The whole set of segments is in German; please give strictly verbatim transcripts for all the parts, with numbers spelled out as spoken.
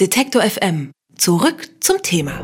Detektor F M. Zurück zum Thema.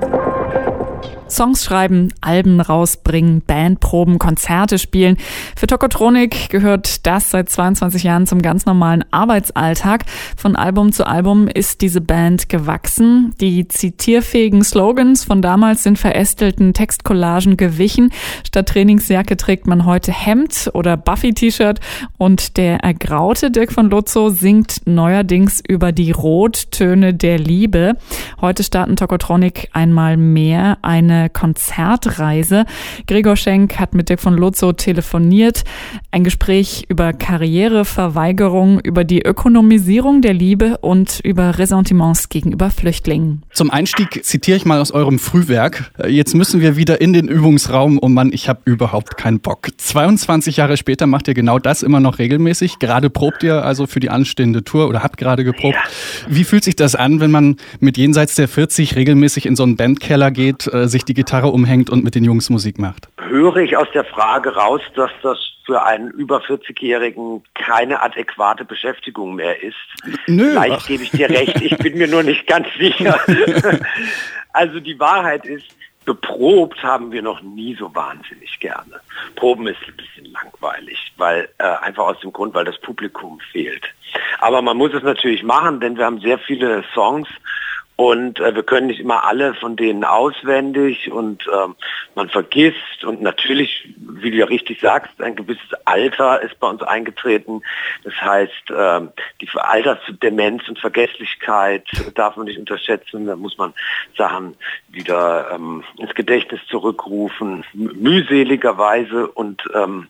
Songs schreiben, Alben rausbringen, Bandproben, Konzerte spielen. Für Tokotronic gehört das seit zweiundzwanzig Jahren zum ganz normalen Arbeitsalltag. Von Album zu Album ist diese Band gewachsen. Die zitierfähigen Slogans von damals sind verästelten Textcollagen gewichen. Statt Trainingsjacke trägt man heute Hemd oder Buffy-T-Shirt. Und der ergraute Dirk von Lozo singt neuerdings über die Rottöne der Liebe. Heute starten Tokotronic einmal mehr eine Konzertreise. Gregor Schenk hat mit Dirk von Lozo telefoniert. Ein Gespräch über Karriereverweigerung, über die Ökonomisierung der Liebe und über Ressentiments gegenüber Flüchtlingen. Zum Einstieg zitiere ich mal aus eurem Frühwerk. Jetzt müssen wir wieder in den Übungsraum. Oh Mann, ich habe überhaupt keinen Bock. zweiundzwanzig Jahre später macht ihr genau das immer noch regelmäßig. Gerade probt ihr also für die anstehende Tour oder habt gerade geprobt. Wie fühlt sich das an, wenn man mit jenseits der vierzig regelmäßig in so einen Bandkeller geht, sich die Gitarre umhängt und mit den Jungs Musik macht? Höre ich aus der Frage raus, dass das für einen über vierzig-Jährigen keine adäquate Beschäftigung mehr ist? Nö. Vielleicht gebe ich dir recht, ich bin mir nur nicht ganz sicher. Also die Wahrheit ist, geprobt haben wir noch nie so wahnsinnig gerne. Proben ist ein bisschen langweilig, weil äh, einfach aus dem Grund, weil das Publikum fehlt. Aber man muss es natürlich machen, denn wir haben sehr viele Songs. Und äh, wir können nicht immer alle von denen auswendig und ähm, man vergisst und natürlich, wie du ja richtig sagst, ein gewisses Alter ist bei uns eingetreten. Das heißt, ähm, die Altersdemenz und Vergesslichkeit darf man nicht unterschätzen. Da muss man Sachen wieder ähm, ins Gedächtnis zurückrufen, mühseligerweise und ähm,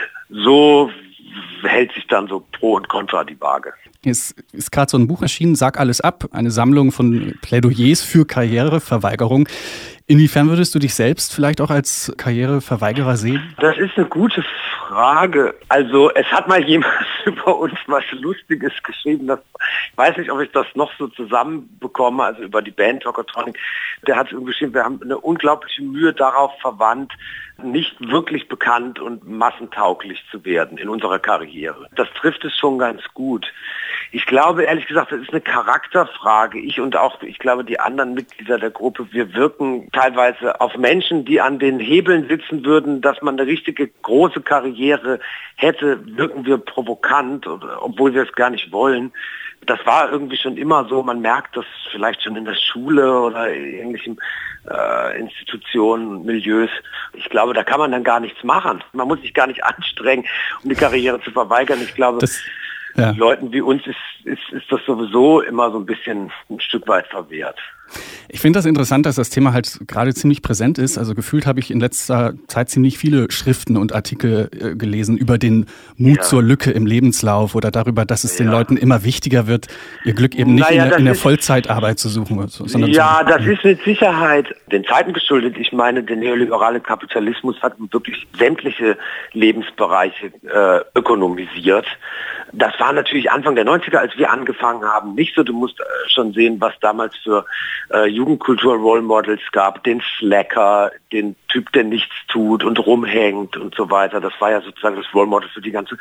so hält sich dann so Pro und Contra die Waage. Es ist gerade so ein Buch erschienen, Sag alles ab, eine Sammlung von Plädoyers für Karriereverweigerung. Inwiefern würdest du dich selbst vielleicht auch als Karriereverweigerer sehen? Das ist eine gute Frage. Also es hat mal jemand über uns was Lustiges geschrieben. Das, ich weiß nicht, ob ich das noch so zusammenbekomme, also über die Band Tokotronic. Der hat irgendwie geschrieben, wir haben eine unglaubliche Mühe darauf verwandt, nicht wirklich bekannt und massentauglich zu werden in unserer Karriere. Das trifft es schon ganz gut. Ich glaube, ehrlich gesagt, das ist eine Charakterfrage. Ich und auch, ich glaube, die anderen Mitglieder der Gruppe, wir wirken teilweise auf Menschen, die an den Hebeln sitzen würden, dass man eine richtige große Karriere hätte, wirken wir provokant, obwohl wir es gar nicht wollen. Das war irgendwie schon immer so, man merkt das vielleicht schon in der Schule oder in ähnlichen äh, Institutionen, Milieus. Ich glaube, da kann man dann gar nichts machen. Man muss sich gar nicht anstrengen, um die Karriere zu verweigern. Ich glaube, das, ja. Leuten wie uns ist, ist, ist das sowieso immer so ein bisschen ein Stück weit verwehrt. Ich finde das interessant, dass das Thema halt gerade ziemlich präsent ist. Also gefühlt habe ich in letzter Zeit ziemlich viele Schriften und Artikel äh, gelesen über den Mut ja. zur Lücke im Lebenslauf oder darüber, dass es ja. den Leuten immer wichtiger wird, ihr Glück eben nicht naja, in, der, in der Vollzeitarbeit zu suchen. Sondern ja, zu das ist mit Sicherheit den Zeiten geschuldet. Ich meine, der neoliberale Kapitalismus hat wirklich sämtliche Lebensbereiche äh, ökonomisiert. Das war natürlich Anfang der neunziger, als wir angefangen haben, nicht so. Du musst äh, schon sehen, was damals für äh, Jugendkultur-Role Models gab, den Slacker, den Typ, der nichts tut und rumhängt und so weiter. Das war ja sozusagen das Role Model für die ganze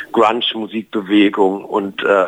Grunge-Musikbewegung und äh,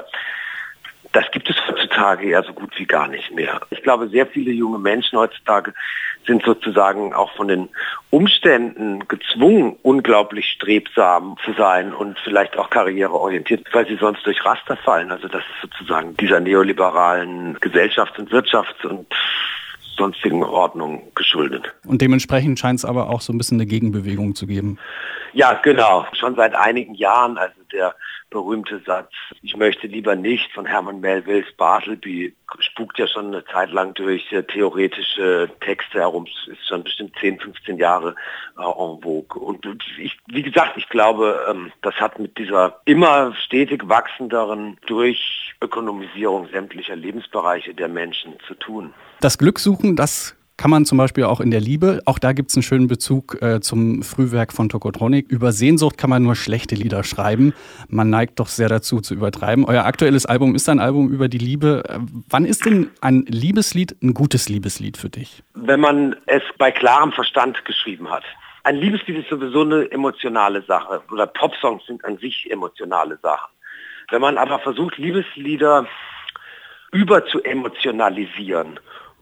das gibt es heutzutage ja so gut wie gar nicht mehr. Ich glaube, sehr viele junge Menschen heutzutage sind sozusagen auch von den Umständen gezwungen, unglaublich strebsam zu sein und vielleicht auch karriereorientiert, weil sie sonst durch Raster fallen. Also das ist sozusagen dieser neoliberalen Gesellschafts- und Wirtschafts- und sonstigen Ordnung geschuldet. Und dementsprechend scheint es aber auch so ein bisschen eine Gegenbewegung zu geben. Ja, genau. Schon seit einigen Jahren, also der berühmte Satz, ich möchte lieber nicht, von Herman Melvilles Bartleby, spukt ja schon eine Zeit lang durch äh, theoretische Texte herum, ist schon bestimmt zehn, fünfzehn Jahre äh, en vogue. Und ich, wie gesagt, ich glaube, ähm, das hat mit dieser immer stetig wachsenderen Durchökonomisierung sämtlicher Lebensbereiche der Menschen zu tun. Das Glück suchen, das kann man zum Beispiel auch in der Liebe. Auch da gibt es einen schönen Bezug äh, zum Frühwerk von Tokotronic. Über Sehnsucht kann man nur schlechte Lieder schreiben. Man neigt doch sehr dazu, zu übertreiben. Euer aktuelles Album ist ein Album über die Liebe. Äh, wann ist denn ein Liebeslied ein gutes Liebeslied für dich? Wenn man es bei klarem Verstand geschrieben hat. Ein Liebeslied ist sowieso eine emotionale Sache. Oder Popsongs sind an sich emotionale Sachen. Wenn man aber versucht, Liebeslieder über zu emotionalisieren,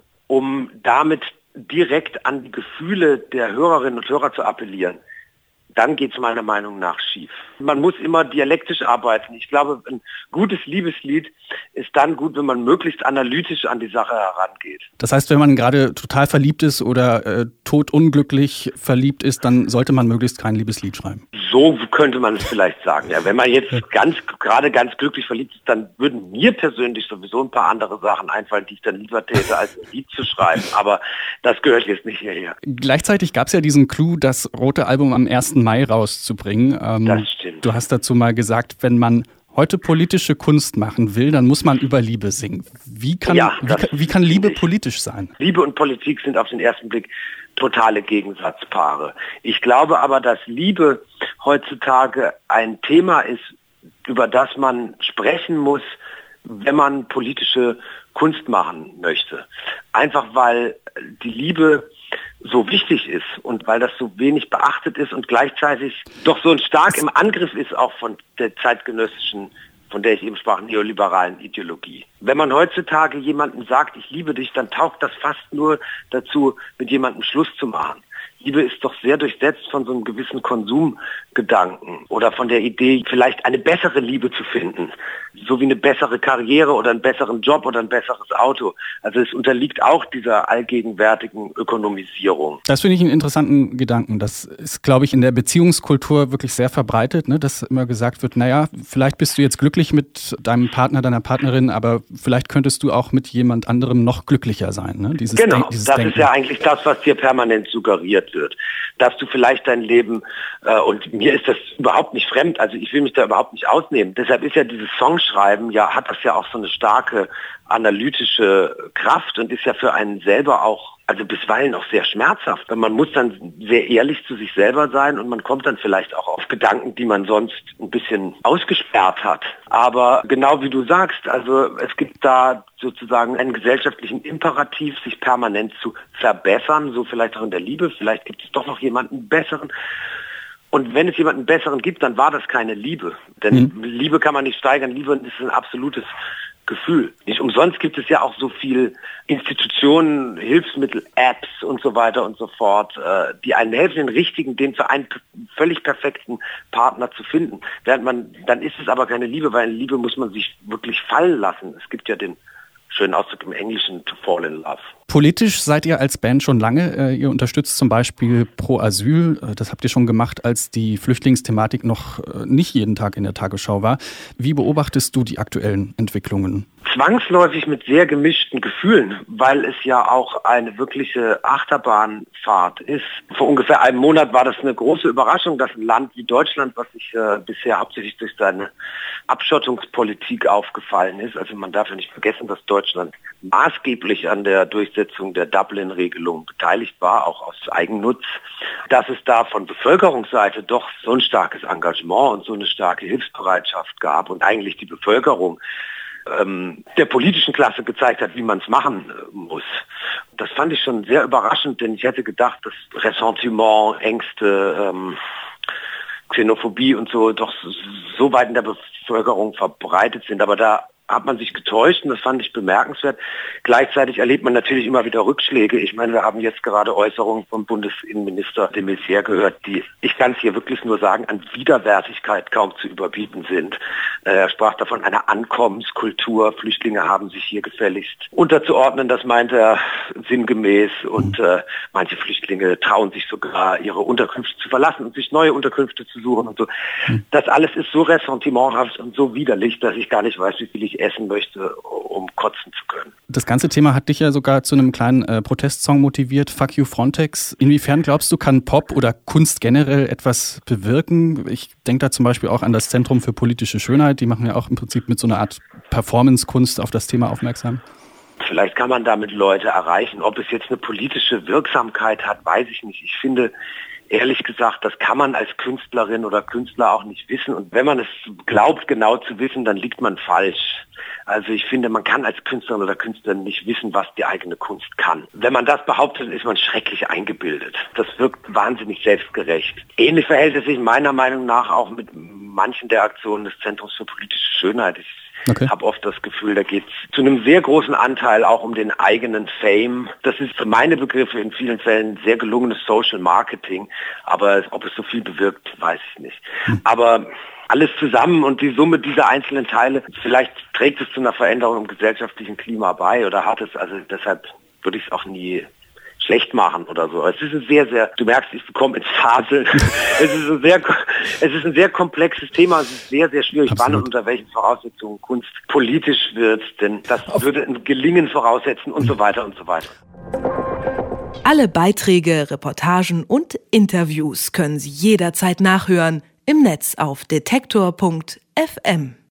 um damit direkt an die Gefühle der Hörerinnen und Hörer zu appellieren, dann geht es meiner Meinung nach schief. Man muss immer dialektisch arbeiten. Ich glaube, ein gutes Liebeslied ist dann gut, wenn man möglichst analytisch an die Sache herangeht. Das heißt, wenn man gerade total verliebt ist oder äh, todunglücklich verliebt ist, dann sollte man möglichst kein Liebeslied schreiben. So könnte man es vielleicht sagen. Ja, wenn man jetzt ganz gerade ganz glücklich verliebt ist, dann würden mir persönlich sowieso ein paar andere Sachen einfallen, die ich dann lieber täte, als ein Lied zu schreiben. Aber das gehört jetzt nicht hierher. Gleichzeitig gab es ja diesen Clou, das rote Album am ersten Mai rauszubringen. Ähm, das stimmt. Du hast dazu mal gesagt, wenn man heute politische Kunst machen will, dann muss man über Liebe singen. Wie kann, ja, wie, kann wie kann Liebe politisch sein? Liebe und Politik sind auf den ersten Blick totale Gegensatzpaare. Ich glaube aber, dass Liebe heutzutage ein Thema ist, über das man sprechen muss, wenn man politische Kunst machen möchte. Einfach weil die Liebe so wichtig ist und weil das so wenig beachtet ist und gleichzeitig doch so stark im Angriff ist auch von der zeitgenössischen, von der ich eben sprach, neoliberalen Ideologie. Wenn man heutzutage jemandem sagt, ich liebe dich, dann taugt das fast nur dazu, mit jemandem Schluss zu machen. Liebe ist doch sehr durchsetzt von so einem gewissen Konsumgedanken oder von der Idee, vielleicht eine bessere Liebe zu finden, so wie eine bessere Karriere oder einen besseren Job oder ein besseres Auto. Also es unterliegt auch dieser allgegenwärtigen Ökonomisierung. Das finde ich einen interessanten Gedanken. Das ist, glaube ich, in der Beziehungskultur wirklich sehr verbreitet, ne? Dass immer gesagt wird, naja, vielleicht bist du jetzt glücklich mit deinem Partner, deiner Partnerin, aber vielleicht könntest du auch mit jemand anderem noch glücklicher sein. Ne? Dieses genau, Denk- dieses das Denken. ist ja eigentlich das, was dir permanent suggeriert wird, dass du vielleicht dein Leben, äh, und mir ist das überhaupt nicht fremd, also ich will mich da überhaupt nicht ausnehmen, deshalb ist ja dieses Songschreiben, ja, hat das ja auch so eine starke analytische Kraft und ist ja für einen selber auch, also bisweilen auch sehr schmerzhaft. Man muss dann sehr ehrlich zu sich selber sein und man kommt dann vielleicht auch auf Gedanken, die man sonst ein bisschen ausgesperrt hat. Aber genau wie du sagst, also es gibt da sozusagen einen gesellschaftlichen Imperativ, sich permanent zu verbessern, so vielleicht auch in der Liebe, vielleicht gibt es doch noch jemanden besseren. Und wenn es jemanden besseren gibt, dann war das keine Liebe. Denn mhm. Liebe kann man nicht steigern, Liebe ist ein absolutes Gefühl. Nicht umsonst gibt es ja auch so viel Institutionen, Hilfsmittel, Apps und so weiter und so fort, äh, die einem helfen, den richtigen, den für einen völlig perfekten Partner zu finden. Während man, dann ist es aber keine Liebe, weil in Liebe muss man sich wirklich fallen lassen. Es gibt ja den schönen Ausdruck im Englischen, to fall in love. Politisch seid ihr als Band schon lange. Ihr unterstützt zum Beispiel Pro Asyl. Das habt ihr schon gemacht, als die Flüchtlingsthematik noch nicht jeden Tag in der Tagesschau war. Wie beobachtest du die aktuellen Entwicklungen? Zwangsläufig mit sehr gemischten Gefühlen, weil es ja auch eine wirkliche Achterbahnfahrt ist. Vor ungefähr einem Monat war das eine große Überraschung, dass ein Land wie Deutschland, was sich äh, bisher hauptsächlich durch seine Abschottungspolitik aufgefallen ist, also man darf ja nicht vergessen, dass Deutschland maßgeblich an der Durchsetzung der Dublin-Regelung beteiligt war, auch aus Eigennutz, dass es da von Bevölkerungsseite doch so ein starkes Engagement und so eine starke Hilfsbereitschaft gab und eigentlich die Bevölkerung ähm, der politischen Klasse gezeigt hat, wie man es machen äh, muss. Das fand ich schon sehr überraschend, denn ich hätte gedacht, dass Ressentiment, Ängste, ähm, Xenophobie und so doch so weit in der Bevölkerung verbreitet sind, aber da hat man sich getäuscht und das fand ich bemerkenswert. Gleichzeitig erlebt man natürlich immer wieder Rückschläge. Ich meine, wir haben jetzt gerade Äußerungen vom Bundesinnenminister de Maizière gehört, die, ich kann es hier wirklich nur sagen, an Widerwärtigkeit kaum zu überbieten sind. Er sprach davon einer Ankommenskultur. Flüchtlinge haben sich hier gefälligst unterzuordnen, das meint er sinngemäß. Und äh, manche Flüchtlinge trauen sich sogar, ihre Unterkünfte zu verlassen und sich neue Unterkünfte zu suchen und so. Das alles ist so ressentimenthaft und so widerlich, dass ich gar nicht weiß, wie viel ich essen möchte, um kotzen zu können. Das ganze Thema hat dich ja sogar zu einem kleinen äh, Protestsong motiviert, Fuck You Frontex. Inwiefern glaubst du, kann Pop oder Kunst generell etwas bewirken? Ich denke da zum Beispiel auch an das Zentrum für politische Schönheit. Die machen ja auch im Prinzip mit so einer Art Performance-Kunst auf das Thema aufmerksam. Vielleicht kann man damit Leute erreichen. Ob es jetzt eine politische Wirksamkeit hat, weiß ich nicht. Ich finde, ehrlich gesagt, das kann man als Künstlerin oder Künstler auch nicht wissen. Und wenn man es glaubt, genau zu wissen, dann liegt man falsch. Also ich finde, man kann als Künstlerin oder Künstlerin nicht wissen, was die eigene Kunst kann. Wenn man das behauptet, ist man schrecklich eingebildet. Das wirkt wahnsinnig selbstgerecht. Ähnlich verhält es sich meiner Meinung nach auch mit manchen der Aktionen des Zentrums für politische Schönheit. Ich Okay. habe oft das Gefühl, da geht es zu einem sehr großen Anteil auch um den eigenen Fame. Das ist für meine Begriffe in vielen Fällen sehr gelungenes Social Marketing, aber ob es so viel bewirkt, weiß ich nicht. Hm. Aber alles zusammen und die Summe dieser einzelnen Teile, vielleicht trägt es zu einer Veränderung im gesellschaftlichen Klima bei oder hat es, also deshalb würde ich es auch nie schlecht machen oder so. Es ist ein sehr, sehr, du merkst, ich bekomme ins Faseln. es ist ein sehr, es ist ein sehr komplexes Thema. Es ist sehr, sehr schwierig, Absolut. wann und unter welchen Voraussetzungen Kunst politisch wird, denn das Auf würde ein Gelingen voraussetzen und so weiter und so weiter. Alle Beiträge, Reportagen und Interviews können Sie jederzeit nachhören im Netz auf detektor punkt f m.